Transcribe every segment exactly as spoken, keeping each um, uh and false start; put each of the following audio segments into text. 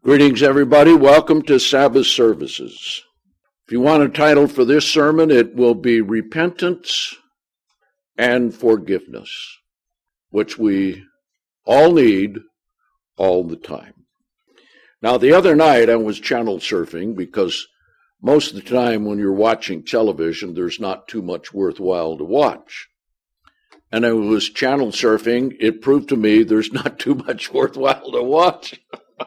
Greetings, everybody. Welcome to Sabbath services. If you want a title for this sermon, it will be Repentance and Forgiveness, which we all need all the time. Now, the other night I was channel surfing because most of the time when you're watching television, there's not too much worthwhile to watch. And I was channel surfing. It proved to me there's not too much worthwhile to watch.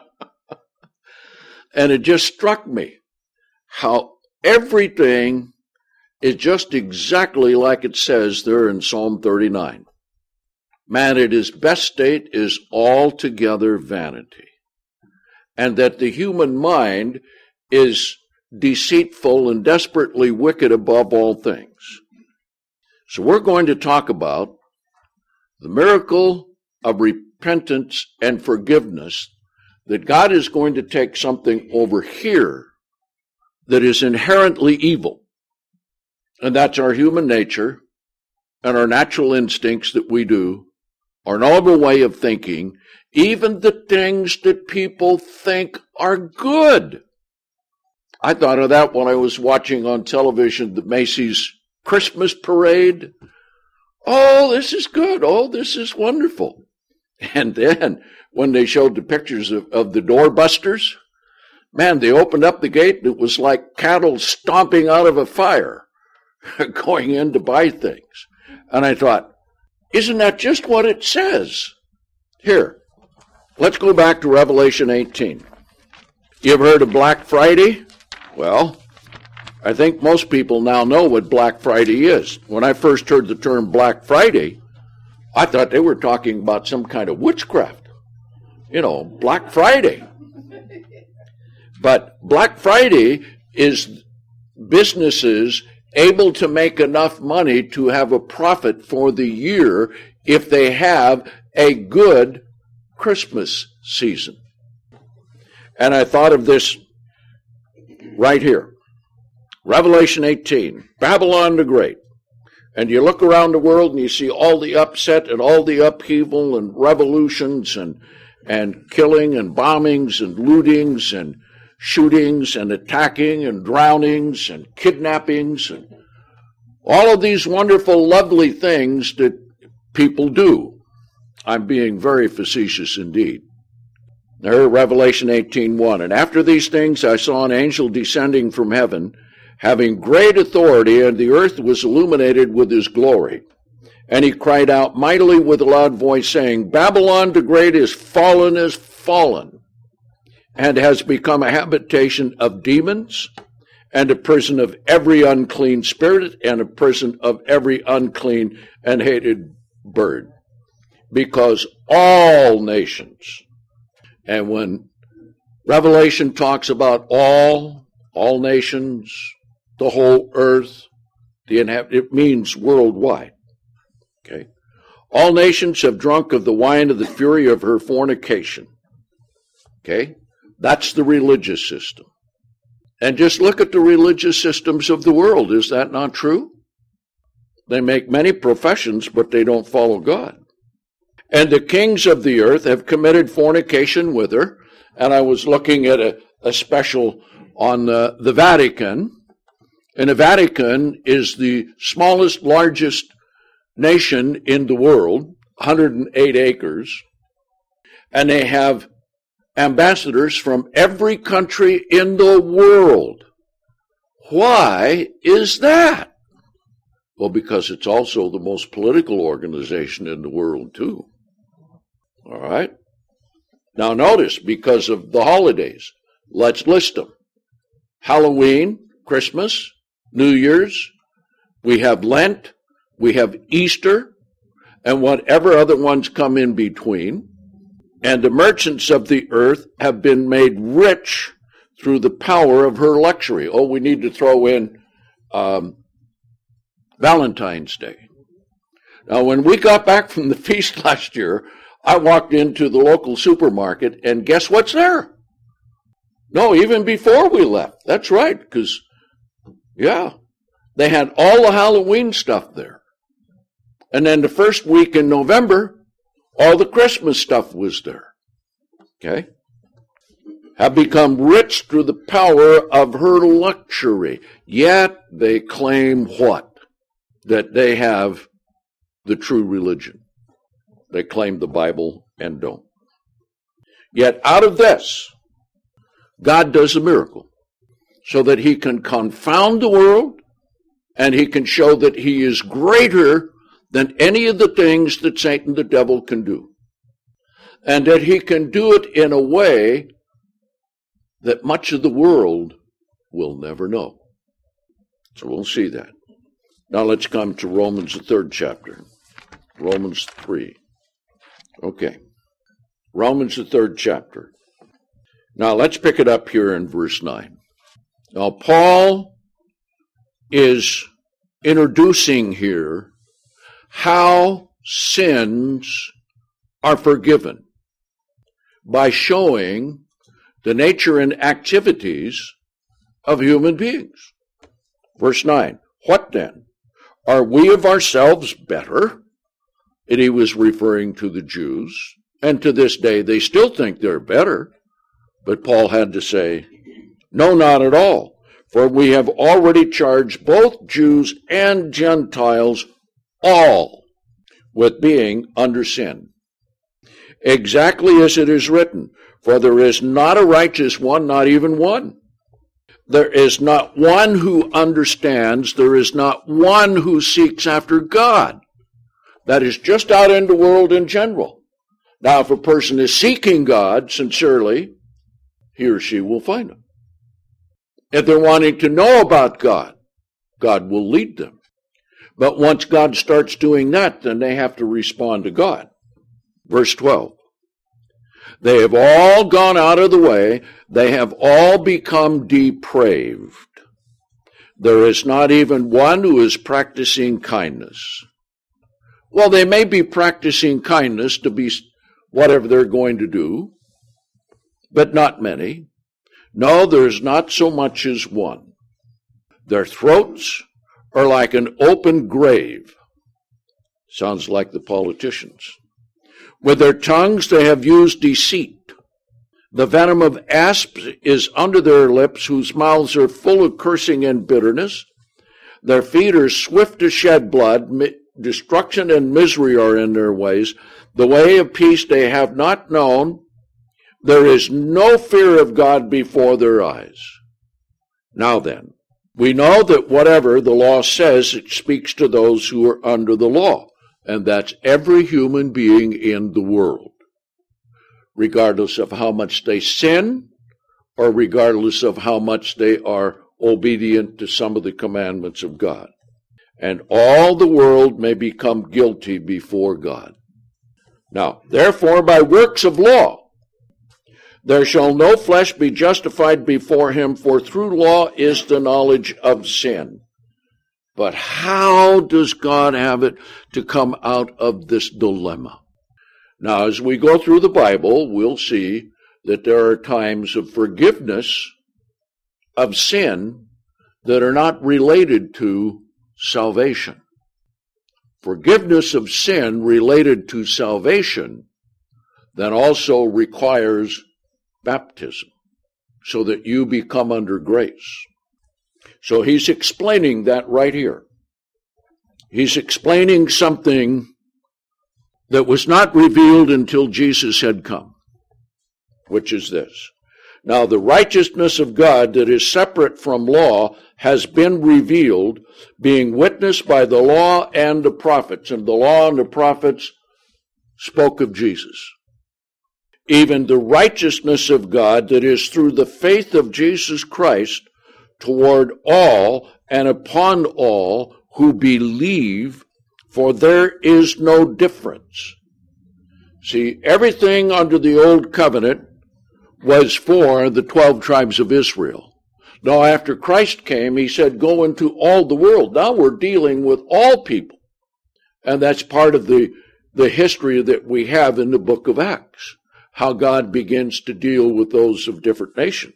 And it just struck me how everything is just exactly like it says there in Psalm thirty-nine. Man, at his best state is altogether vanity. And that the human mind is deceitful and desperately wicked above all things. So we're going to talk about the miracle of repentance and forgiveness, that God is going to take something over here that is inherently evil. And that's our human nature and our natural instincts that we do, our normal way of thinking, even the things that people think are good. I thought of that when I was watching on television the Macy's Christmas parade. Oh, this is good. Oh, this is wonderful. And then when they showed the pictures of, of the doorbusters, man, they opened up the gate and it was like cattle stomping out of a fire going in to buy things. And I thought, isn't that just what it says? Here, let's go back to Revelation eighteen. You ever heard of Black Friday? Well, I think most people now know what Black Friday is. When I first heard the term Black Friday, I thought they were talking about some kind of witchcraft. You know, Black Friday. But Black Friday is businesses able to make enough money to have a profit for the year if they have a good Christmas season. And I thought of this right here. Revelation eighteen, Babylon the Great. And you look around the world and you see all the upset and all the upheaval and revolutions and and killing and bombings and lootings and shootings and attacking and drownings and kidnappings and all of these wonderful, lovely things that people do. I'm being very facetious indeed. There, Revelation eighteen one. And after these things I saw an angel descending from heaven, having great authority, and the earth was illuminated with his glory. And he cried out mightily with a loud voice, saying, Babylon the Great is fallen, is fallen, and has become a habitation of demons, and a prison of every unclean spirit, and a prison of every unclean and hated bird. Because all nations, and when Revelation talks about all, all nations, the whole earth, the inhab- it means worldwide. Okay. All nations have drunk of the wine of the fury of her fornication. Okay. That's the religious system. And just look at the religious systems of the world. Is that not true? They make many professions, but they don't follow God. And the kings of the earth have committed fornication with her. And I was looking at a, a special on uh, the Vatican. And the Vatican is the smallest, largest nation in the world, one hundred eight acres, and they have ambassadors from every country in the world. Why is that? Well, because it's also the most political organization in the world, too. All right? Now notice, because of the holidays, let's list them. Halloween, Christmas, New Year's, we have Lent, we have Easter, and whatever other ones come in between. And the merchants of the earth have been made rich through the power of her luxury. Oh, we need to throw in um, Valentine's Day. Now, when we got back from the feast last year, I walked into the local supermarket, and guess what's there? No, even before we left. That's right, because, yeah, they had all the Halloween stuff there. And then the first week in November, all the Christmas stuff was there. Okay? have become rich through the power of her luxury. Yet they claim what? That they have the true religion. They claim the Bible and don't. Yet out of this, God does a miracle so that he can confound the world and he can show that he is greater than any of the things that Satan the devil can do. And that he can do it in a way that much of the world will never know. So we'll see that. Now let's come to Romans, the third chapter. Romans three. Okay. Romans, the third chapter. Now let's pick it up here in verse nine. Now Paul is introducing here how sins are forgiven by showing the nature and activities of human beings. Verse nine, what then? Are we of ourselves better? And he was referring to the Jews, and to this day they still think they're better. But Paul had to say, no, not at all. For we have already charged both Jews and Gentiles all with being under sin. Exactly as it is written, for there is not a righteous one, not even one. There is not one who understands. There is not one who seeks after God. That is just out in the world in general. Now, if a person is seeking God sincerely, he or she will find him. If they're wanting to know about God, God will lead them. But once God starts doing that, then they have to respond to God. Verse twelve. They have all gone out of the way. They have all become depraved. There is not even one who is practicing kindness. Well, they may be practicing kindness to be whatever they're going to do, but not many. No, there's not so much as one. Their throats are like an open grave. Sounds like the politicians. With their tongues they have used deceit. The venom of asps is under their lips, whose mouths are full of cursing and bitterness. Their feet are swift to shed blood. Destruction and misery are in their ways. The way of peace they have not known. There is no fear of God before their eyes. Now then, we know that whatever the law says, it speaks to those who are under the law. And that's every human being in the world, regardless of how much they sin or regardless of how much they are obedient to some of the commandments of God. And all the world may become guilty before God. Now, therefore, by works of law, there shall no flesh be justified before him, for through law is the knowledge of sin. But how does God have it to come out of this dilemma? Now, as we go through the Bible, we'll see that there are times of forgiveness of sin that are not related to salvation. Forgiveness of sin related to salvation then also requires baptism, so that you become under grace. So he's explaining that right here. He's explaining something that was not revealed until Jesus had come, which is this. Now, the righteousness of God that is separate from law has been revealed, being witnessed by the law and the prophets. And the law and the prophets spoke of Jesus. Even the righteousness of God that is through the faith of Jesus Christ toward all and upon all who believe, for there is no difference. See, everything under the old covenant was for the twelve tribes of Israel. Now, after Christ came, he said, go into all the world. Now we're dealing with all people. And that's part of the, the history that we have in the book of Acts, how God begins to deal with those of different nations.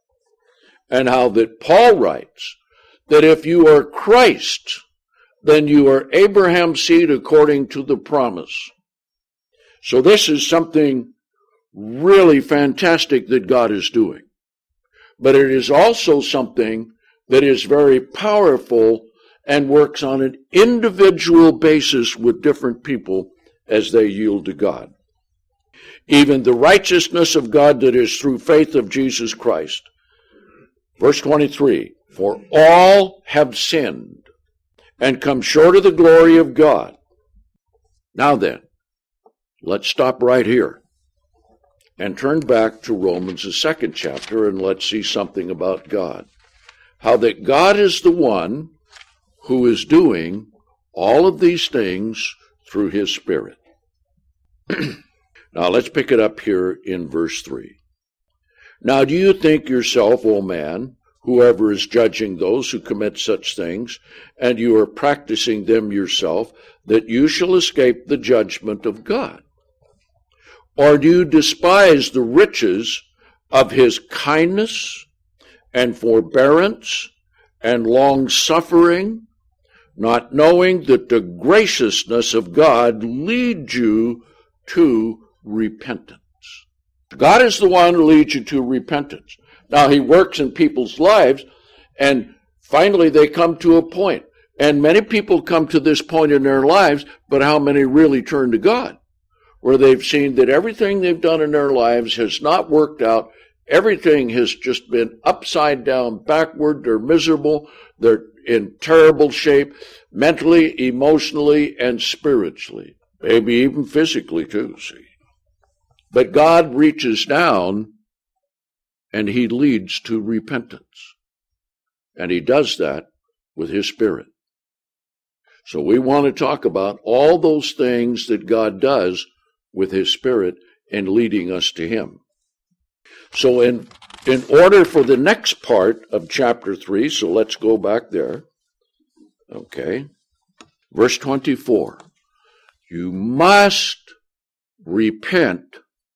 And how that Paul writes that if you are Christ, then you are Abraham's seed according to the promise. So this is something really fantastic that God is doing. But it is also something that is very powerful and works on an individual basis with different people as they yield to God. Even the righteousness of God that is through faith of Jesus Christ. Verse twenty-three, for all have sinned and come short of the glory of God. Now then, let's stop right here and turn back to Romans, the second chapter, and let's see something about God. How that God is the one who is doing all of these things through his Spirit. Now let's pick it up here in verse three. Now do you think yourself, O man, whoever is judging those who commit such things, and you are practicing them yourself, that you shall escape the judgment of God? Or do you despise the riches of his kindness and forbearance and long-suffering, not knowing that the graciousness of God leads you to repentance? God is the one who leads you to repentance. Now, he works in people's lives, and finally they come to a point. And many people come to this point in their lives, but how many really turn to God? Where they've seen that everything they've done in their lives has not worked out. Everything has just been upside down, backward. They're miserable. They're in terrible shape, mentally, emotionally, and spiritually. Maybe even physically too, see. But God reaches down and he leads to repentance. And he does that with his Spirit. So we want to talk about all those things that God does with his Spirit in leading us to him. So in, in order for the next part of chapter three, so let's go back there. Okay. Verse twenty-four. You must repent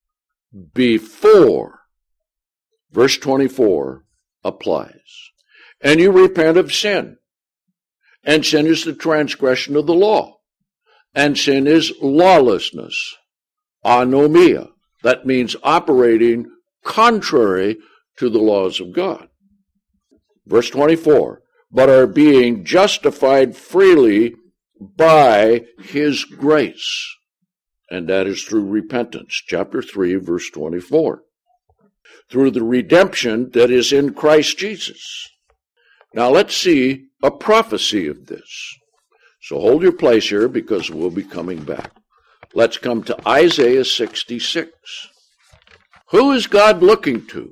before, verse twenty-four applies. And you repent of sin. And sin is the transgression of the law. And sin is lawlessness. Anomia. That means operating contrary to the laws of God. Verse twenty-four. But are being justified freely by his grace. And that is through repentance. Chapter three, verse twenty-four. Through the redemption that is in Christ Jesus. Now let's see a prophecy of this. So hold your place here because we'll be coming back. Let's come to Isaiah sixty-six. Who is God looking to?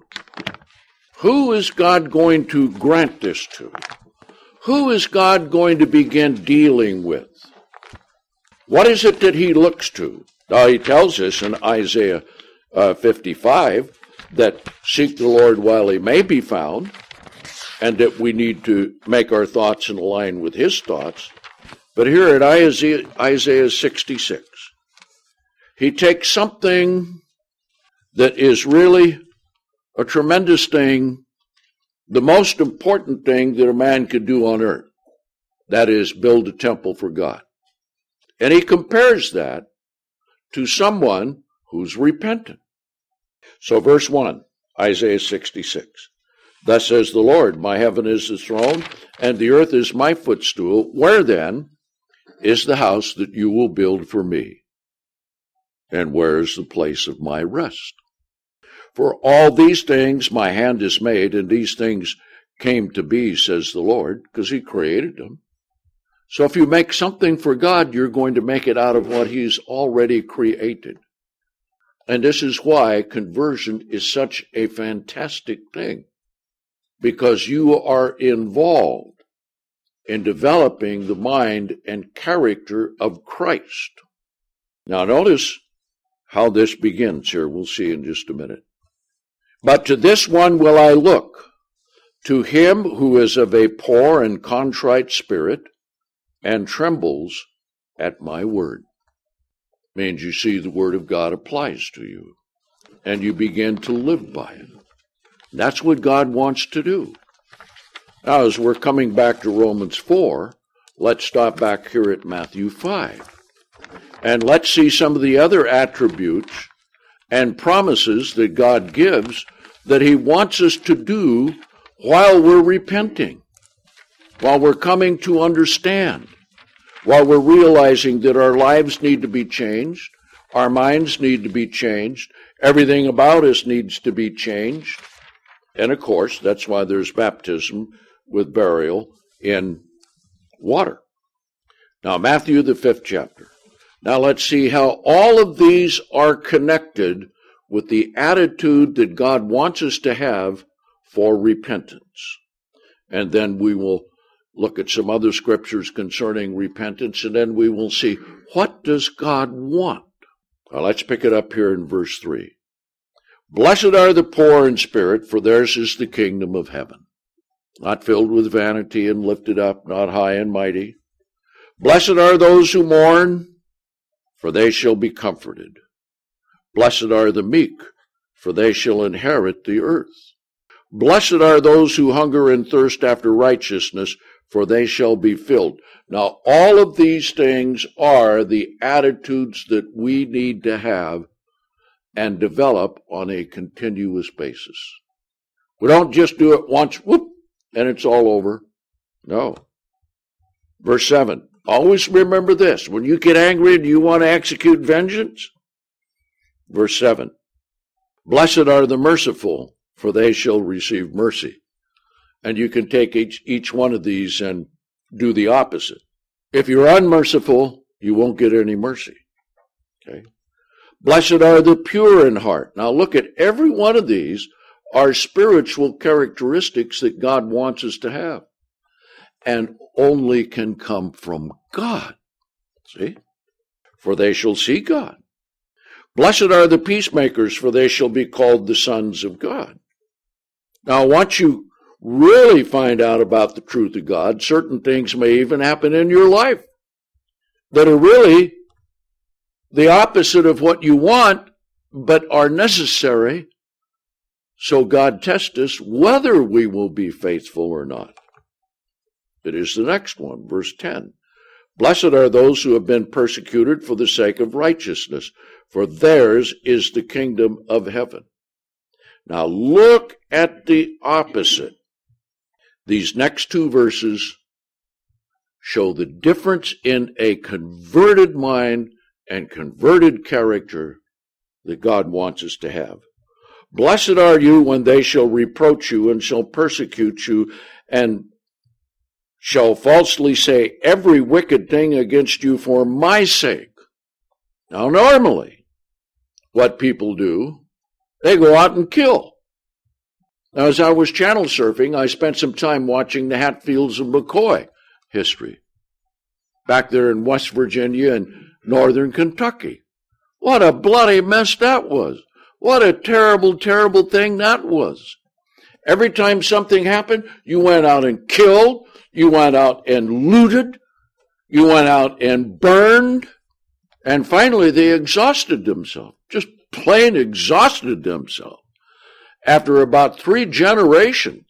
Who is God going to grant this to? Who is God going to begin dealing with? What is it that he looks to? Now he tells us in Isaiah uh, fifty-five that seek the Lord while he may be found, and that we need to make our thoughts in line with his thoughts. But here at Isaiah, Isaiah sixty-six, he takes something that is really a tremendous thing, the most important thing that a man could do on earth. That is, build a temple for God. And he compares that to someone who's repentant. So verse one, Isaiah sixty-six. Thus says the Lord, my heaven is the throne, and the earth is my footstool. Where then is the house that you will build for me? And where is the place of my rest? For all these things my hand has made, and these things came to be, says the Lord, because he created them. So if you make something for God, you're going to make it out of what he's already created. And this is why conversion is such a fantastic thing, because you are involved in developing the mind and character of Christ. Now notice how this begins here. We'll see in just a minute. But to this one will I look, to him who is of a poor and contrite spirit, and trembles at my word. Means you see the word of God applies to you, and you begin to live by it. That's what God wants to do. Now, as we're coming back to Romans four, let's stop back here at Matthew five. And let's see some of the other attributes and promises that God gives that he wants us to do while we're repenting, while we're coming to understand, while we're realizing that our lives need to be changed, our minds need to be changed, everything about us needs to be changed. And of course, that's why there's baptism with burial in water. Now, Matthew, the fifth chapter. Now let's see how all of these are connected with the attitude that God wants us to have for repentance. And then we will look at some other scriptures concerning repentance, and then we will see, what does God want? Well, let's pick it up here in verse three. Blessed are the poor in spirit, for theirs is the kingdom of heaven. Not filled with vanity and lifted up, not high and mighty. Blessed are those who mourn, for they shall be comforted. Blessed are the meek, for they shall inherit the earth. Blessed are those who hunger and thirst after righteousness, for they shall be filled. Now, all of these things are the attitudes that we need to have and develop on a continuous basis. We don't just do it once, whoop, and it's all over. No. Verse seven, always remember this. When you get angry and you want to execute vengeance, verse seven, blessed are the merciful, for they shall receive mercy. And you can take each, each one of these and do the opposite. If you're unmerciful, you won't get any mercy. Okay? Blessed are the pure in heart. Now look at every one of these are spiritual characteristics that God wants us to have, and only can come from God. See? For they shall see God. Blessed are the peacemakers, for they shall be called the sons of God. Now, once you really find out about the truth of God, certain things may even happen in your life that are really the opposite of what you want, but are necessary, so God tests us whether we will be faithful or not. It is the next one, verse ten. Blessed are those who have been persecuted for the sake of righteousness, for theirs is the kingdom of heaven. Now look at the opposite. These next two verses show the difference in a converted mind and converted character that God wants us to have. Blessed are you when they shall reproach you and shall persecute you and shall falsely say every wicked thing against you for my sake. Now normally, what people do, they go out and kill. Now, as I was channel surfing, I spent some time watching the Hatfields of McCoy history back there in West Virginia and northern Kentucky. What a bloody mess that was. What a terrible, terrible thing that was. Every time something happened, you went out and killed, you went out and looted, you went out and burned, and finally they exhausted themselves, just plain exhausted themselves. After about three generations,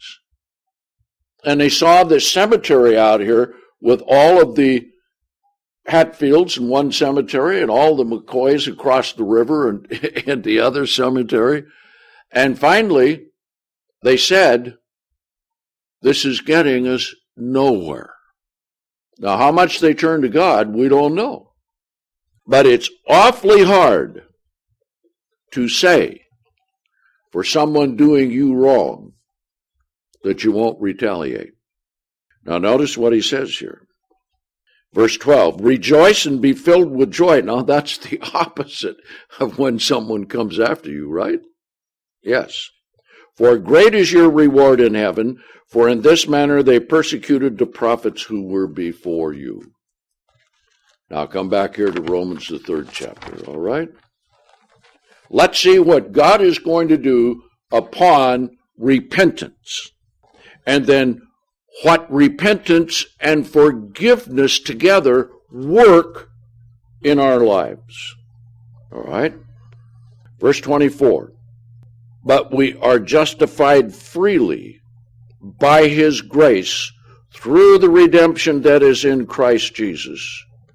and they saw this cemetery out here with all of the Hatfields in one cemetery and all the McCoys across the river and, and the other cemetery. And finally, they said, this is getting us nowhere. Now, how much they turned to God, we don't know. But it's awfully hard to say for someone doing you wrong that you won't retaliate. Now notice what he says here. Verse twelve, rejoice and be filled with joy. Now that's the opposite of when someone comes after you, right? Yes. For great is your reward in heaven, for in this manner they persecuted the prophets who were before you. Now come back here to Romans, the third chapter, all right? Let's see what God is going to do upon repentance. And then what repentance and forgiveness together work in our lives. All right? Verse twenty-four. But we are justified freely by his grace through the redemption that is in Christ Jesus,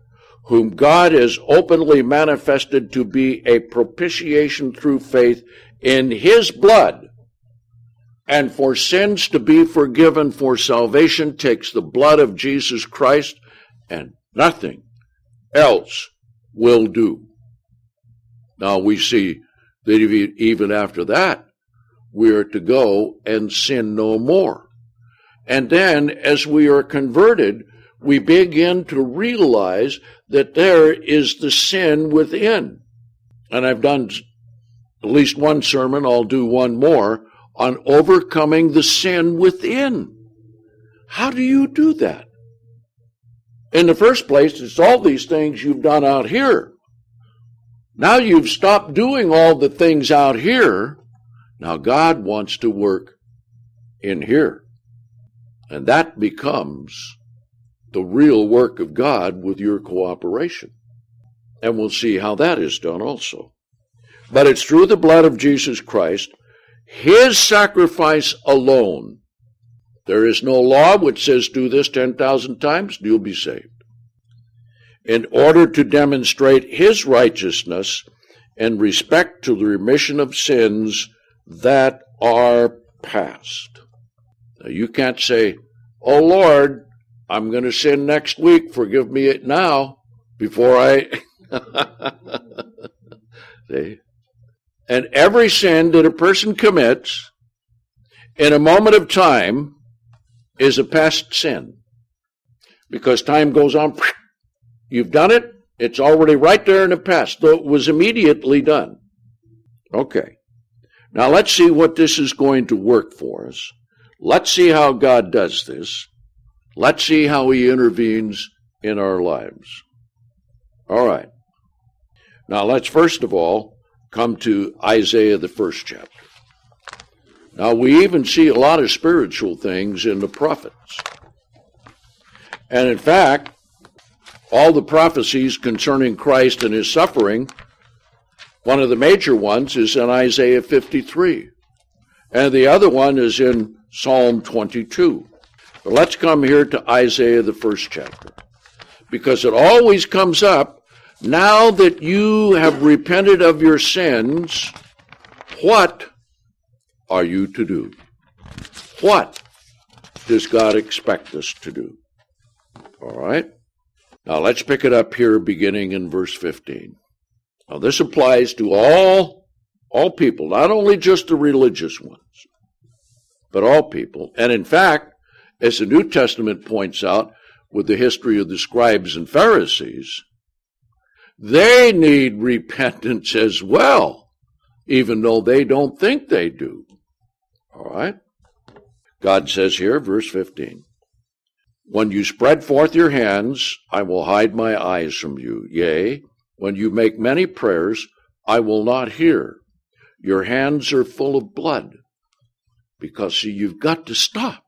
whom God has openly manifested to be a propitiation through faith in his blood. And for sins to be forgiven for salvation takes the blood of Jesus Christ, and nothing else will do. Now we see that even after that, we are to go and sin no more. And then, as we are converted, we begin to realize that there is the sin within. And I've done at least one sermon, I'll do one more, on overcoming the sin within. How do you do that? In the first place, it's all these things you've done out here. Now you've stopped doing all the things out here. Now God wants to work in here. And that becomes the real work of God with your cooperation. And we'll see how that is done also. But it's through the blood of Jesus Christ, his sacrifice alone. There is no law which says do this ten thousand times, you'll be saved. In order to demonstrate his righteousness in respect to the remission of sins that are past. Now you can't say, oh Lord, I'm going to sin next week, forgive me it now, before I... See? And every sin that a person commits in a moment of time is a past sin. Because time goes on, you've done it, it's already right there in the past, though it was immediately done. Okay. Now let's see what this is going to work for us. Let's see how God does this. Let's see how he intervenes in our lives. All right. Now let's first of all come to Isaiah, the first chapter. Now we even see a lot of spiritual things in the prophets. And in fact, all the prophecies concerning Christ and his suffering, one of the major ones is in Isaiah fifty-three. And the other one is in Psalm twenty-two. But let's come here to Isaiah, the first chapter. Because it always comes up, now that you have repented of your sins, what are you to do? What does God expect us to do? All right. Now let's pick it up here beginning in verse fifteen. Now this applies to all, all people, not only just the religious ones, but all people. And in fact, as the New Testament points out with the history of the scribes and Pharisees, they need repentance as well, even though they don't think they do. All right? God says here, verse fifteen, when you spread forth your hands, I will hide my eyes from you. Yea, when you make many prayers, I will not hear. Your hands are full of blood. Because, see, you've got to stop.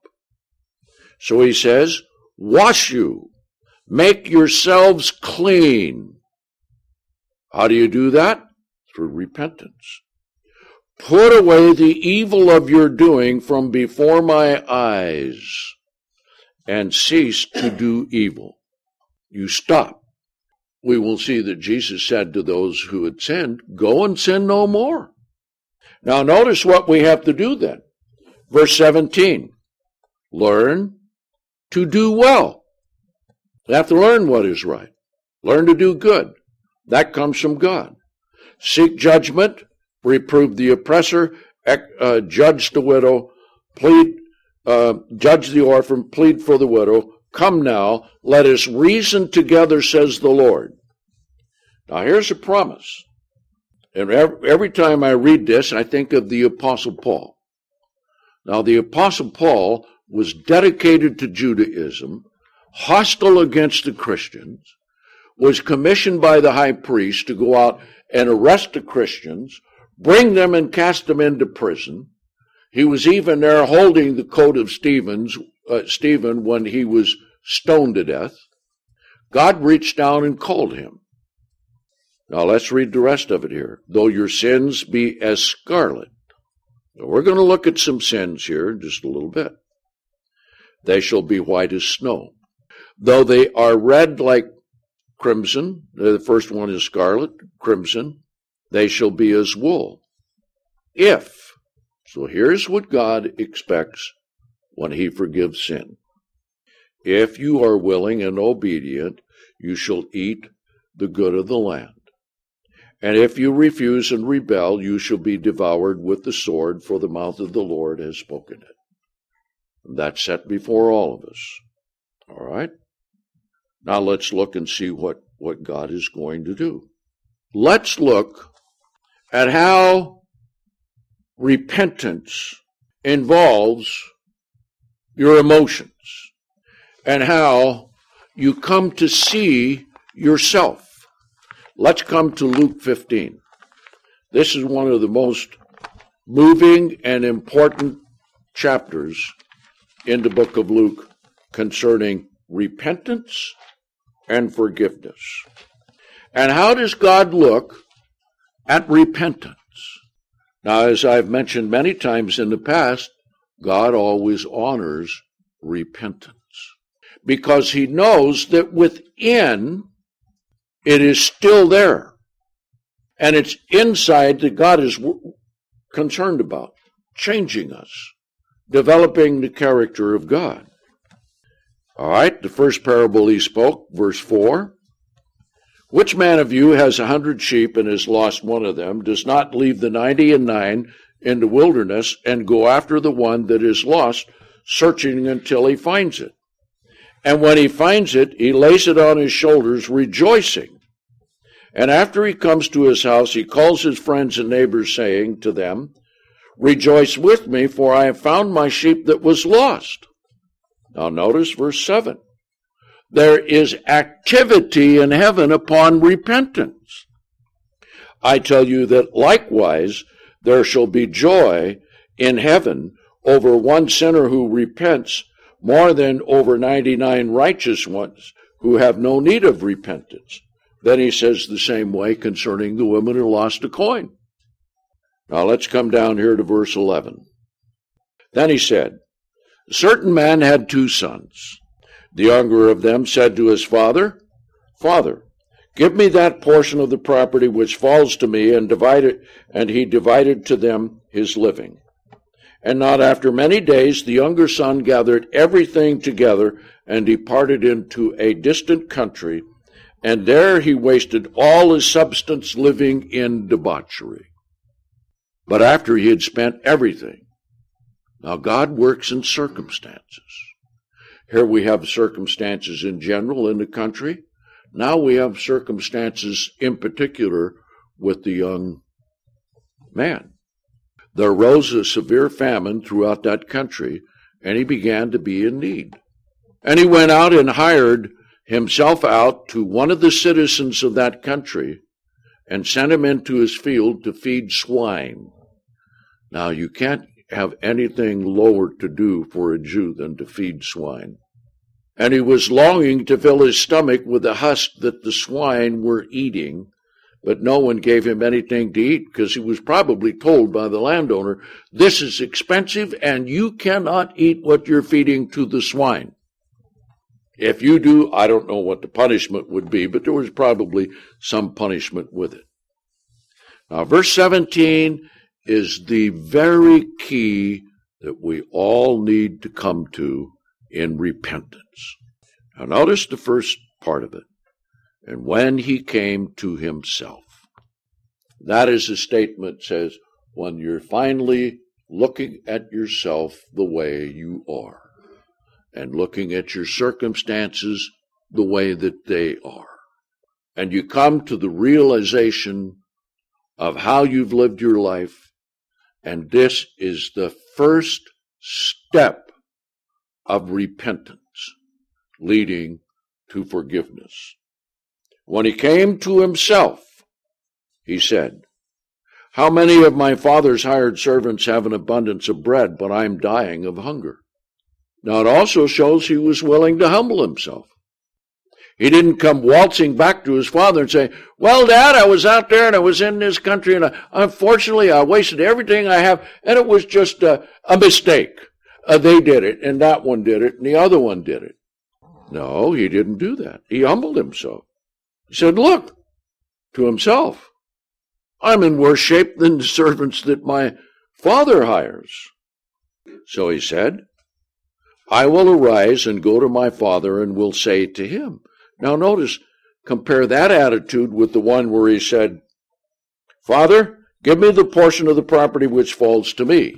So he says, wash you. Make yourselves clean. How do you do that? Through repentance. Put away the evil of your doing from before my eyes, and cease to do evil. You stop. We will see that Jesus said to those who had sinned, go and sin no more. Now notice what we have to do then. Verse seventeen, learn to do well. You have to learn what is right. Learn to do good. That comes from God. Seek judgment, reprove the oppressor, uh, judge the widow, plead, uh, judge the orphan, plead for the widow. Come now, let us reason together, says the Lord. Now here's a promise. And every, every time I read this, I think of the Apostle Paul. Now the Apostle Paul was dedicated to Judaism, hostile against the Christians, was commissioned by the high priest to go out and arrest the Christians, bring them and cast them into prison. He was even there holding the coat of Stephen's, uh, Stephen when he was stoned to death. God reached down and called him. Now let's read the rest of it here. Though your sins be as scarlet. Now we're going to look at some sins here in just a little bit. They shall be white as snow. Though they are red like crimson. The first one is scarlet, crimson. They shall be as wool. If, so here's what God expects when he forgives sin. If you are willing and obedient, you shall eat the good of the land. And if you refuse and rebel, you shall be devoured with the sword, for the mouth of the Lord has spoken it. And that's set before all of us. All right? Now let's look and see what, what God is going to do. Let's look at how repentance involves your emotions and how you come to see yourself. Let's come to Luke fifteen. This is one of the most moving and important chapters in the book of Luke concerning repentance and forgiveness. And how does God look at repentance? Now, as I've mentioned many times in the past, God always honors repentance because he knows that within it is still there. And it's inside that God is concerned about, changing us, developing the character of God. All right, the first parable he spoke, verse four. Which man of you has a hundred sheep and has lost one of them, does not leave the ninety and nine in the wilderness and go after the one that is lost, searching until he finds it? And when he finds it, he lays it on his shoulders, rejoicing. And after he comes to his house, he calls his friends and neighbors, saying to them, Rejoice with me, for I have found my sheep that was lost. Now notice verse seven. There is activity in heaven upon repentance. I tell you that likewise there shall be joy in heaven over one sinner who repents more than over ninety-nine righteous ones who have no need of repentance. Then he says the same way concerning the woman who lost a coin. Now let's come down here to verse eleven. Then he said, A certain man had two sons. The younger of them said to his father, Father, give me that portion of the property which falls to me, and divide it, and he divided to them his living. And not after many days the younger son gathered everything together and departed into a distant country, and there he wasted all his substance living in debauchery. But after he had spent everything, now God works in circumstances. Here we have circumstances in general in the country. Now we have circumstances in particular with the young man. There arose a severe famine throughout that country, and he began to be in need. And he went out and hired himself out to one of the citizens of that country and sent him into his field to feed swine. Now, you can't have anything lower to do for a Jew than to feed swine. And he was longing to fill his stomach with the husk that the swine were eating, but no one gave him anything to eat because he was probably told by the landowner, this is expensive and you cannot eat what you're feeding to the swine. If you do, I don't know what the punishment would be, but there was probably some punishment with it. Now, verse seventeen is the very key that we all need to come to in repentance. Now, notice the first part of it. And when he came to himself. That is a statement that says, when you're finally looking at yourself the way you are, and looking at your circumstances the way that they are, and you come to the realization of how you've lived your life, and this is the first step of repentance leading to forgiveness. When he came to himself, he said, How many of my father's hired servants have an abundance of bread, but I'm dying of hunger? Now, it also shows he was willing to humble himself. He didn't come waltzing back to his father and say, well, Dad, I was out there and I was in this country and I, unfortunately I wasted everything I have and it was just a, a mistake. Uh, they did it and that one did it and the other one did it. No, he didn't do that. He humbled himself. He said, look, to himself, I'm in worse shape than the servants that my father hires. So he said, I will arise and go to my father and will say to him. Now notice, compare that attitude with the one where he said, Father, give me the portion of the property which falls to me.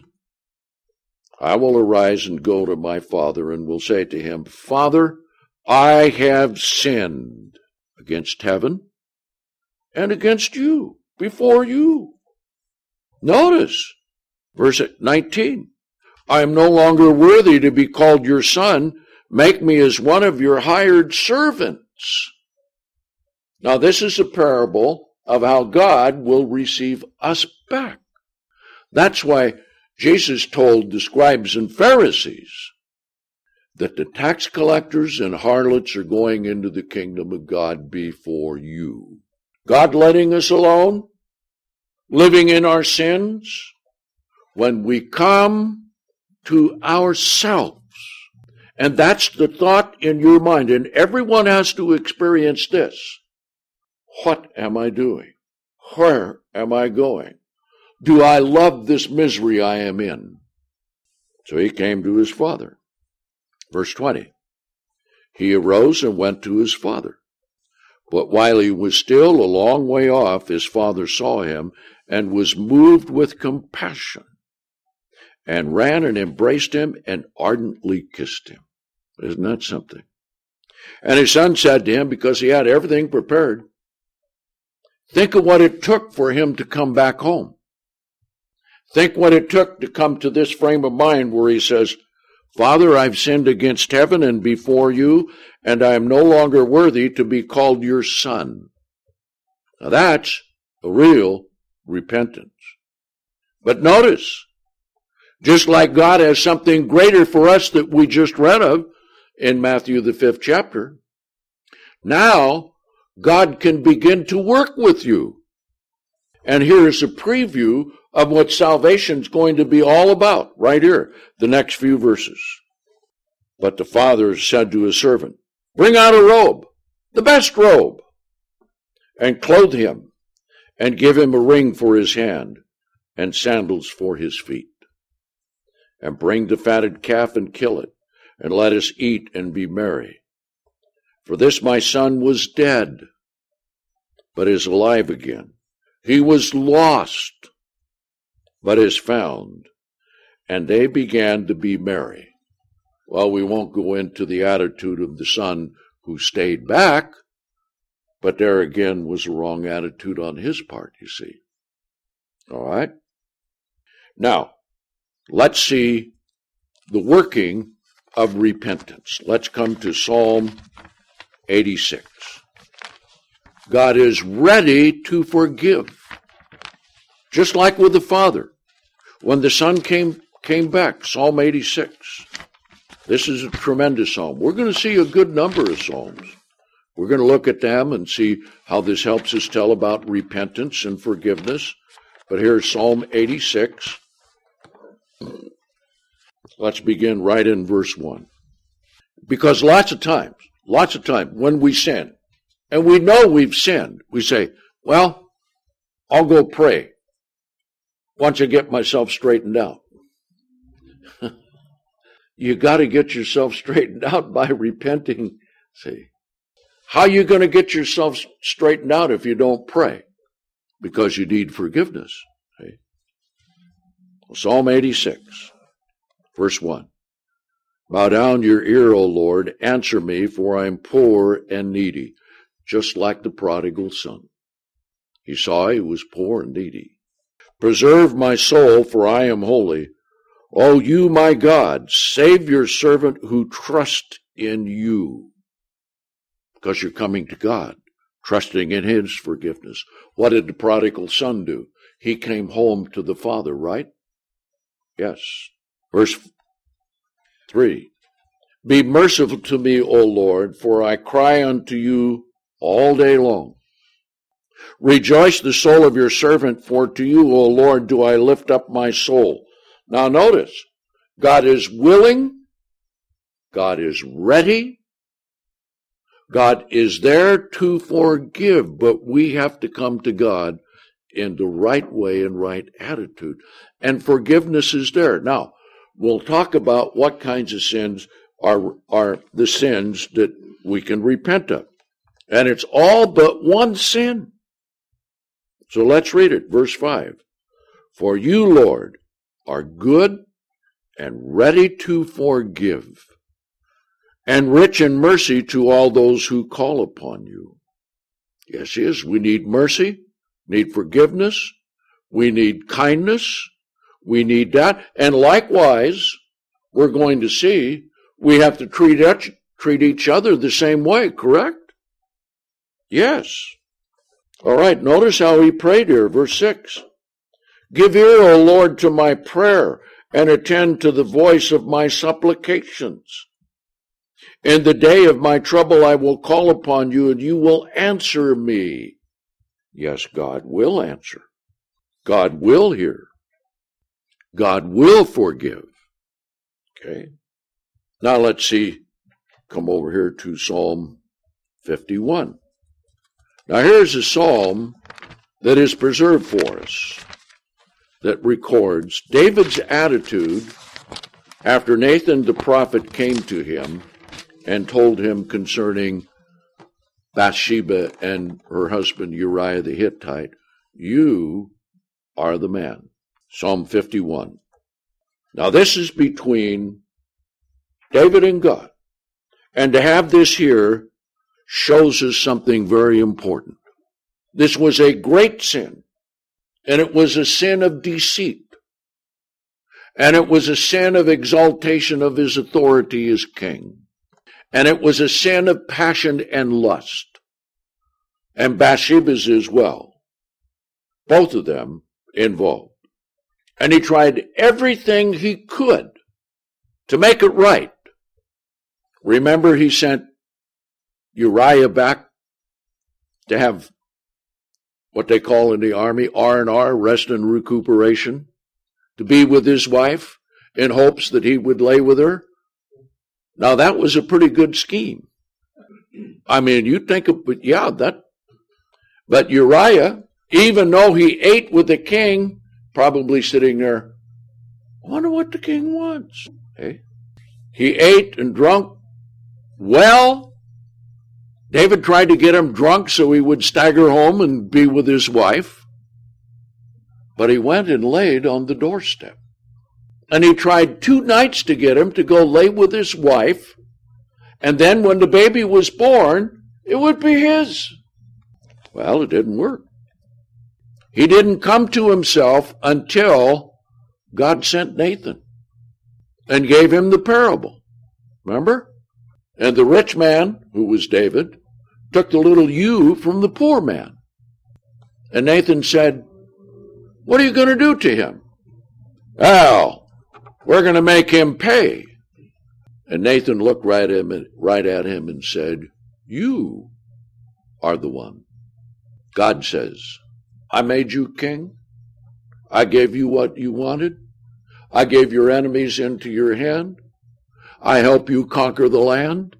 I will arise and go to my father and will say to him, Father, I have sinned against heaven and against you, before you. Notice, verse nineteen, I am no longer worthy to be called your son. Make me as one of your hired servants. Now this is a parable of how God will receive us back. That's why Jesus told the scribes and Pharisees that the tax collectors and harlots are going into the kingdom of God before you. God letting us alone, living in our sins, when we come to ourselves. And that's the thought in your mind. And everyone has to experience this. What am I doing? Where am I going? Do I love this misery I am in? So he came to his father. Verse twenty. He arose and went to his father. But while he was still a long way off, his father saw him and was moved with compassion, and ran and embraced him and ardently kissed him. Isn't that something? And his son said to him, because he had everything prepared, think of what it took for him to come back home. Think what it took to come to this frame of mind where he says, Father, I've sinned against heaven and before you, and I am no longer worthy to be called your son. Now that's a real repentance. But notice, just like God has something greater for us that we just read of in Matthew the fifth chapter, now God can begin to work with you. And here's a preview of what salvation's going to be all about, right here, the next few verses. But the father said to his servant, bring out a robe, the best robe, and clothe him, and give him a ring for his hand, and sandals for his feet. And bring the fatted calf and kill it, and let us eat and be merry. For this my son was dead, but is alive again. He was lost, but is found. And they began to be merry. Well, we won't go into the attitude of the son who stayed back, but there again was a wrong attitude on his part, you see. All right? Now, let's see the working of repentance. Let's come to Psalm eighty-six. God is ready to forgive. Just like with the father. When the son came, came back, Psalm eighty-six. This is a tremendous psalm. We're going to see a good number of psalms. We're going to look at them and see how this helps us tell about repentance and forgiveness. But here's Psalm eighty-six. Let's begin right in verse one. Because lots of times, lots of times when we sin, and we know we've sinned, we say, well, I'll go pray once I get myself straightened out. You got to get yourself straightened out by repenting. See, how are you going to get yourself straightened out if you don't pray? Because you need forgiveness. See? Psalm eighty-six, verse one. Bow down your ear, O Lord, answer me, for I am poor and needy, just like the prodigal son. He saw he was poor and needy. Preserve my soul, for I am holy. O you, my God, save your servant who trusts in you. Because you're coming to God, trusting in his forgiveness. What did the prodigal son do? He came home to the father, right? Yes. Verse three. Be merciful to me, O Lord, for I cry unto you all day long. Rejoice the soul of your servant, for to you, O Lord, do I lift up my soul. Now notice, God is willing, God is ready, God is there to forgive, but we have to come to God in the right way and right attitude. And forgiveness is there. Now, we'll talk about what kinds of sins are, are the sins that we can repent of. And it's all but one sin. So let's read it, verse five. For you, Lord, are good and ready to forgive, and rich in mercy to all those who call upon you. Yes, yes, we need mercy, need forgiveness, we need kindness, we need that. And likewise, we're going to see, we have to treat each, treat each other the same way, correct? Yes. All right, notice how he prayed here, verse six. Give ear, O Lord, to my prayer, and attend to the voice of my supplications. In the day of my trouble I will call upon you, and you will answer me. Yes, God will answer. God will hear. God will forgive. Okay. Now let's see, come over here to Psalm fifty-one. Now here's a psalm that is preserved for us, that records David's attitude after Nathan the prophet came to him and told him concerning Bathsheba and her husband Uriah the Hittite. You are the man. Psalm fifty-one. Now this is between David and God. And to have this here shows us something very important. This was a great sin. And it was a sin of deceit. And it was a sin of exaltation of his authority as king. And it was a sin of passion and lust. And Bathsheba's as well. Both of them involved. And he tried everything he could to make it right. Remember, he sent Uriah back to have what they call in the army R and R, rest and recuperation, to be with his wife in hopes that he would lay with her. Now that was a pretty good scheme. I mean, you think of, but yeah, that, but Uriah, even though he ate with the king, probably sitting there, I wonder what the king wants. Okay? He ate and drunk well. David tried to get him drunk so he would stagger home and be with his wife. But he went and laid on the doorstep. And he tried two nights to get him to go lay with his wife. And then when the baby was born, it would be his. Well, it didn't work. He didn't come to himself until God sent Nathan and gave him the parable. Remember? And the rich man, who was David, took the little ewe from the poor man. And Nathan said, what are you going to do to him? Well, we're going to make him pay. And Nathan looked right at him, right at him and said, you are the one. God says, I made you king. I gave you what you wanted. I gave your enemies into your hand. I help you conquer the land.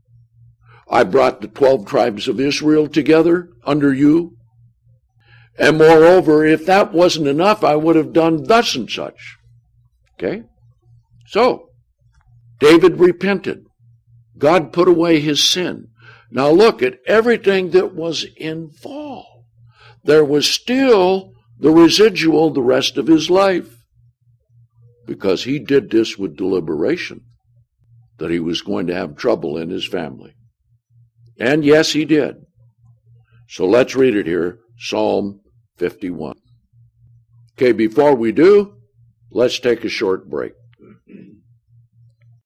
I brought the twelve tribes of Israel together under you. And moreover, if that wasn't enough, I would have done thus and such. Okay? So, David repented. God put away his sin. Now look at everything that was involved. There was still the residual the rest of his life. Because he did this with deliberation. That he was going to have trouble in his family. And yes, he did. So let's read it here, Psalm fifty-one. Okay, before we do, let's take a short break.